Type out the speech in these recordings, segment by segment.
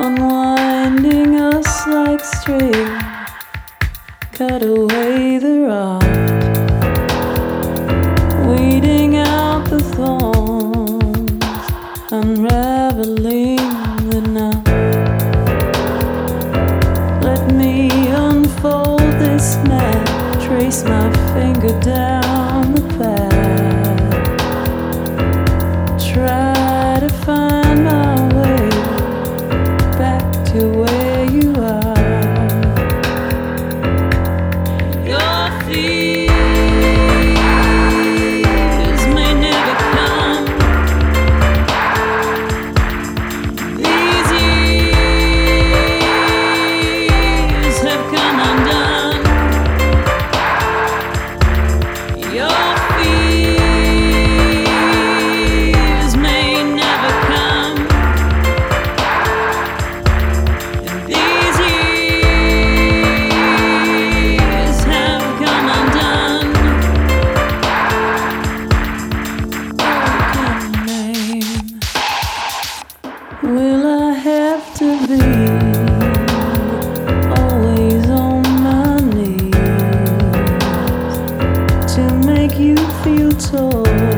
unwinding us like string. Cut away the rod, weeding out the thorns, unraveling the knot. Let me unfold this net, trace my finger down the path, try to find my way back to where you are. Your fears may never come. These years have come undone. Your fears may never come. And these years have come undone. What name will I have to be? Always on my knees to make you feel tall,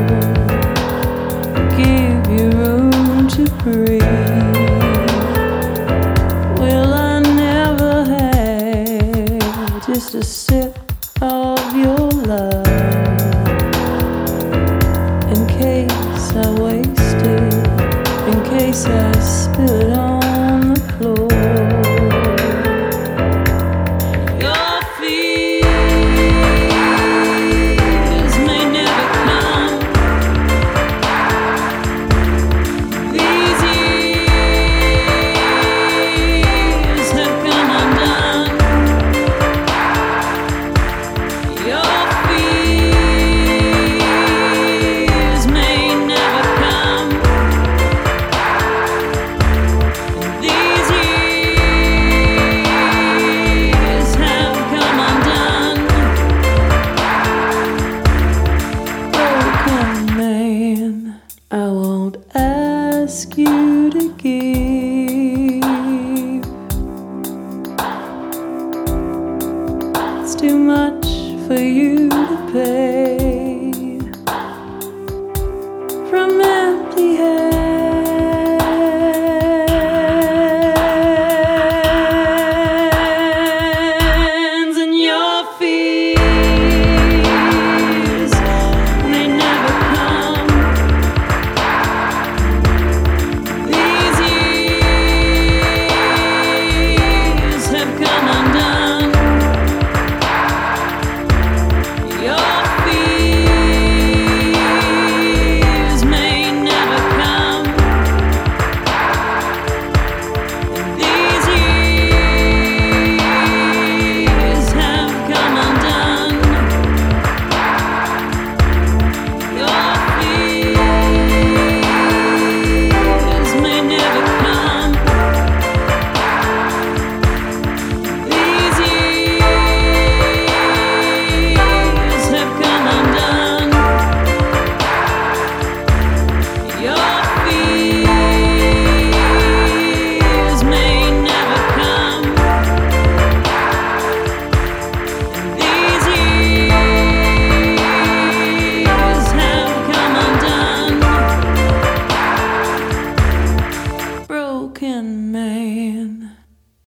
give you room to breathe. Will I never have just a sip of your love in case I waste it, in case I